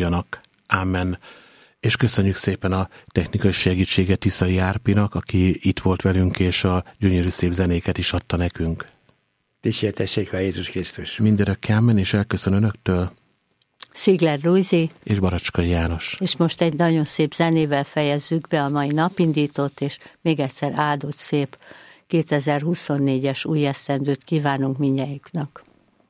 adjanak. Ámen. És köszönjük szépen a technikai segítséget Tiszai Árpinak, aki itt volt velünk, és a gyönyörű szép zenéket is adta nekünk. Dicsértessék a Jézus Krisztus. Mindörökké ámen, és elköszön önöktől Szigler Lujzi és Baracskai János. És most egy nagyon szép zenével fejezzük be a mai napindítót, és még egyszer áldott szép 2024-es új esztendőt kívánunk mindnyájuknak.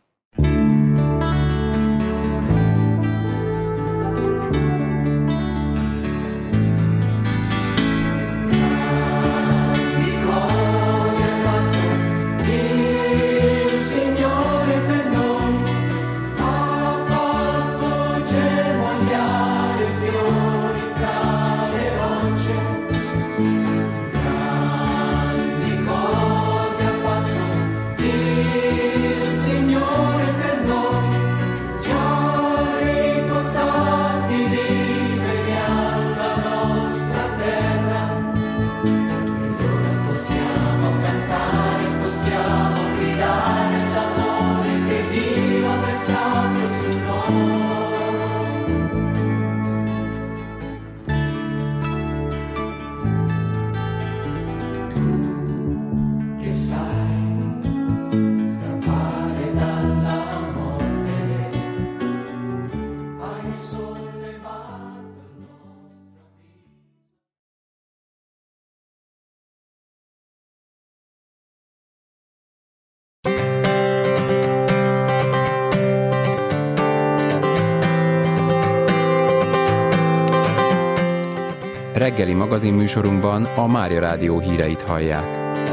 Reggeli magazinműsorunkban a Mária Rádió híreit hallják.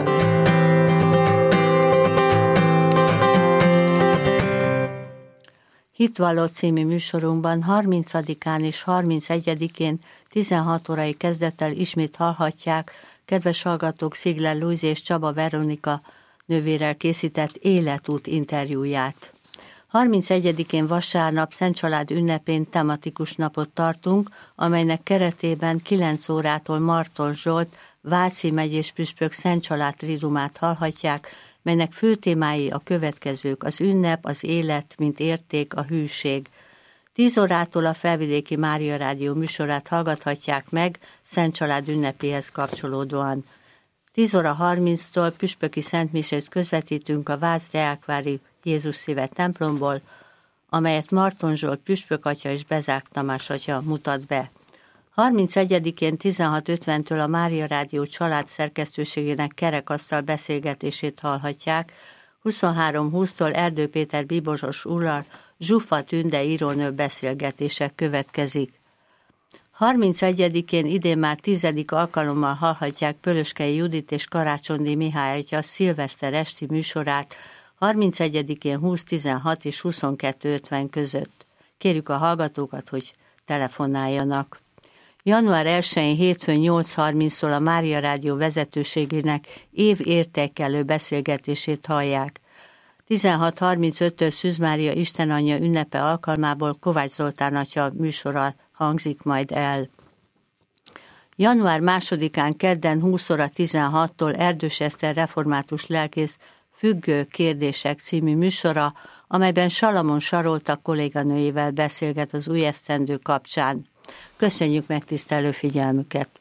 Hitvalló című műsorunkban 30-án és 31-én 16 órai kezdettel ismét hallhatják kedves hallgatók Szigler Lujzi és Csaba Veronika nővérrel készített életút interjúját. 31-én vasárnap Szent Család ünnepén tematikus napot tartunk, amelynek keretében 9 órától Marton Zsolt, Váci megyés püspök Szent Család tridumát hallhatják, melynek fő témái a következők: az ünnep, az élet, mint érték, a hűség. 10 órától a Felvidéki Mária Rádió műsorát hallgathatják meg Szent Család ünnepéhez kapcsolódóan. 10 óra 30-tól püspöki szentmisét közvetítünk a Vác Deákvári Jézus Szíve templomból, amelyet Marton Zsolt püspök atya és Bezák Tamás atya mutat be. 31-én 16:50-től a Mária Rádió család szerkesztőségének kerekasztal beszélgetését hallhatják, 23:20-tól Erdő Péter bíboros úrral Zsufa Tünde írónő beszélgetése következik. 31-én idén már 10. alkalommal hallhatják Pölöskei Judit és Karácsonyi Mihály atya szilveszter esti műsorát 31-én 20:16 és 22:50 között. Kérjük a hallgatókat, hogy telefonáljanak. Január 1-én hétfőn 8:30-tól a Mária Rádió vezetőségének évértékelő beszélgetését hallják. 16:35-től Szűz Mária Istenanyja ünnepe alkalmából Kovács Zoltán atya műsora hangzik majd el. Január 2-án kedden 20:16-tól Erdős Eszter református lelkész Függő kérdések című műsora, amelyben Salamon Sarolta kolléganőjével beszélget az új esztendő kapcsán. Köszönjük megtisztelő figyelmüket!